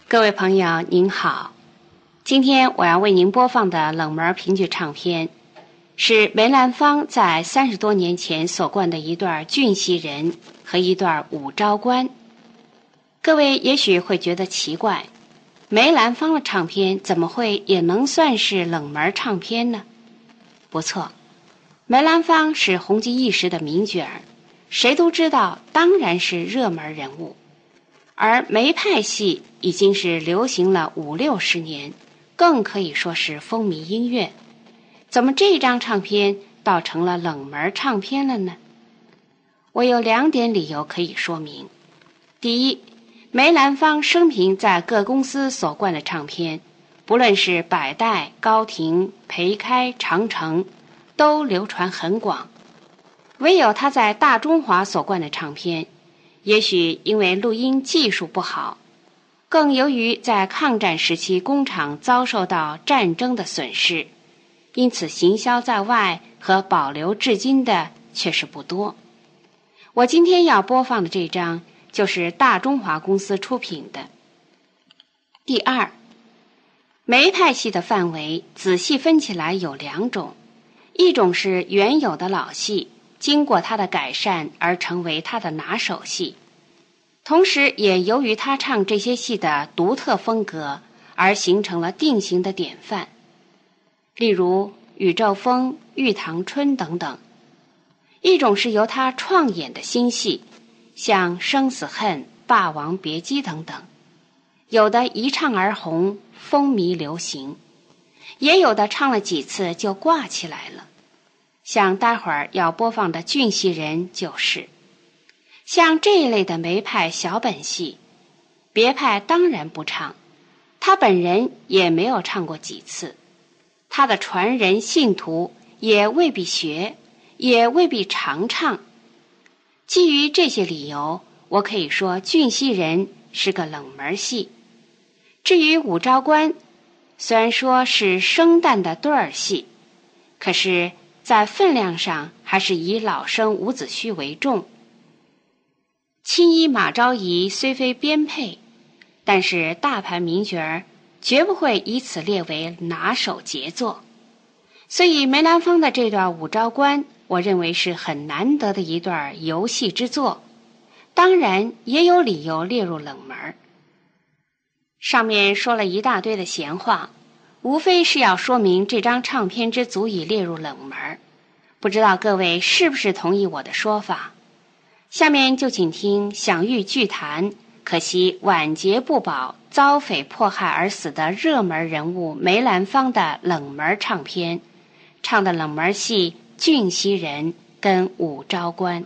各位朋友您好，今天我要为您播放的冷门评剧唱片是梅兰芳在30多年前所灌的一段《俊熙人》和一段《武昭关》。各位也许会觉得奇怪，梅兰芳的唱片怎么会也能算是冷门唱片呢？不错，梅兰芳是红极一时的名角儿，谁都知道，当然是热门人物。而梅派戏已经是流行了50-60年，更可以说是风靡音乐。怎么这张唱片倒成了冷门唱片了呢？我有2点理由可以说明。第一，梅兰芳生平在各公司所灌的唱片，不论是百代、高亭、培开、长城，都流传很广。唯有他在大中华所灌的唱片，也许因为录音技术不好，更由于在抗战时期工厂遭受到战争的损失，因此行销在外和保留至今的却是不多。我今天要播放的这张就是大中华公司出品的。第二，梅派戏的范围仔细分起来有2种，一种是原有的老戏，经过他的改善而成为他的拿手戏，同时也由于他唱这些戏的独特风格而形成了定型的典范，例如《宇宙风》《玉堂春》等等。一种是由他创演的新戏，像《生死恨》《霸王别姬》等等，有的一唱而红，风靡流行，也有的唱了几次就挂起来了，像待会儿要播放的《俊熙人》就是。像这一类的梅派小本戏，别派当然不唱，他本人也没有唱过几次，他的传人信徒也未必学，也未必常唱。基于这些理由，我可以说《俊熙人》是个冷门戏。至于《武昭关》，虽然说是生旦的对儿戏，可是在分量上还是以老生伍子胥为重。青衣马昭仪虽非编配，但是大牌名角儿绝不会以此列为拿手杰作。所以梅兰芳的这段武昭关，我认为是很难得的一段游戏之作，当然也有理由列入冷门。上面说了一大堆的闲话，无非是要说明这张唱片之足以列入冷门，不知道各位是不是同意我的说法。下面就请听享誉剧坛，可惜晚节不保，遭匪迫害而死的热门人物梅兰芳的冷门唱片，唱的冷门戏《俊熙人》跟《武昭关》。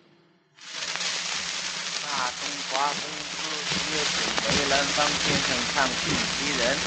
大中华公司约请梅兰芳先生唱《俊熙人》。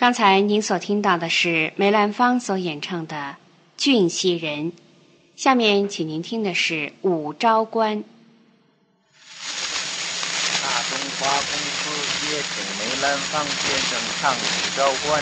刚才您所听到的是梅兰芳所演唱的《俊熙人》，下面请您听的是《武昭关》。 大中华公司也请梅兰芳先生唱《武昭关》。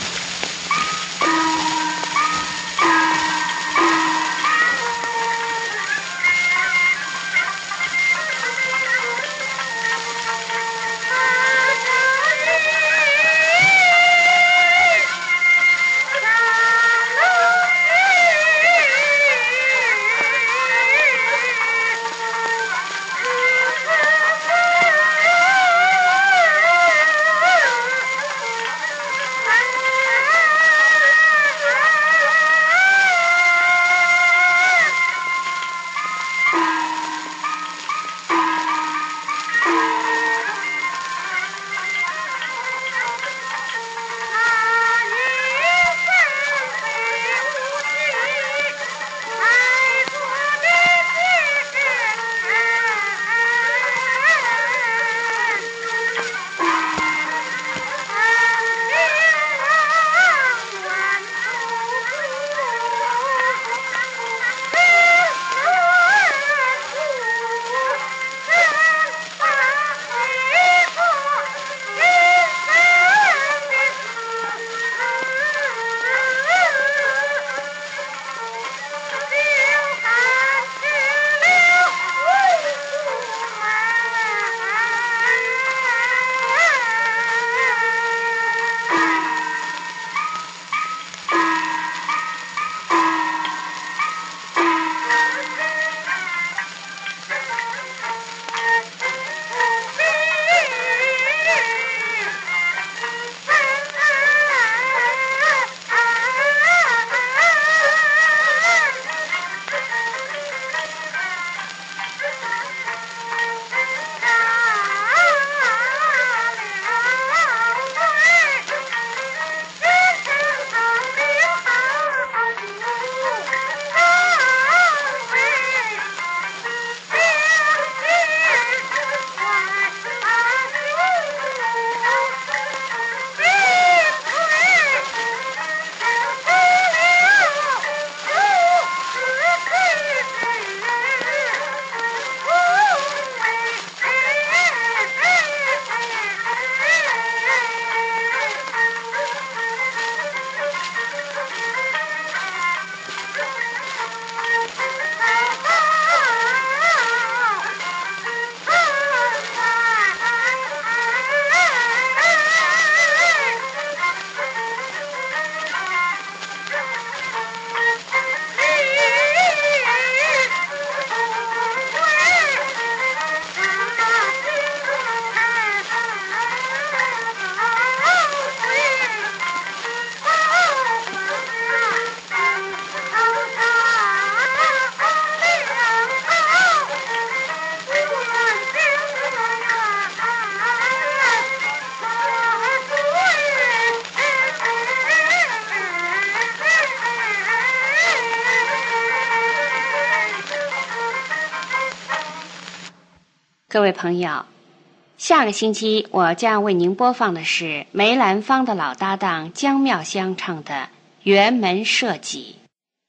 各位朋友，下个星期我将为您播放的是梅兰芳的老搭档姜妙香唱的《辕门射戟》。